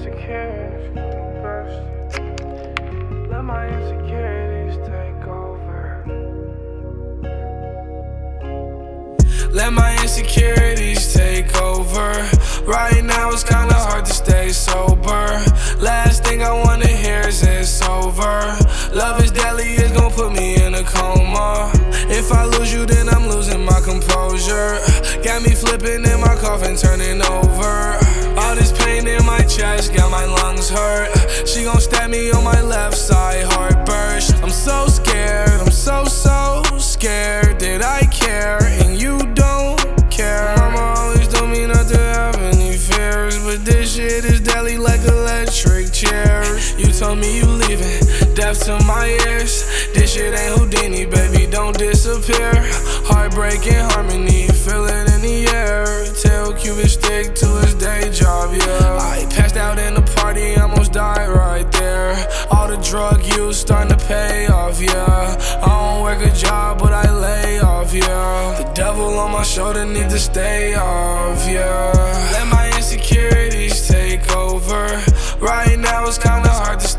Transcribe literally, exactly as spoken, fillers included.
insecurities burst. Let my insecurities take over. Let my insecurities take over. Right now it's kinda hard to stay sober. Last thing I wanna hear is it's over. Love is deadly, it's gon' put me in a coma. If I lose you, then I'm losing my composure. Got me flipping in my coffin, turning over. All this pain in my chest, got my lungs hurt. She gon' stab me on my left side, heart burst. I'm so scared, I'm so, so scared that I care and you don't care. Mama always told me not to have any fears, but this shit is deadly like electric chairs. You told me you leaving, deaf to my ears. This shit ain't Houdini, baby, don't disappear. Heartbreaking harmony, feel it in the air. Tell Cupid stick to his day job, yeah. I passed out in the party, almost died right there. All the drug use starting to pay off, yeah. I don't work a job, but I lay off, yeah. The devil on my shoulder need to stay off, yeah. Let my insecurities take over. Right now it's kinda hard to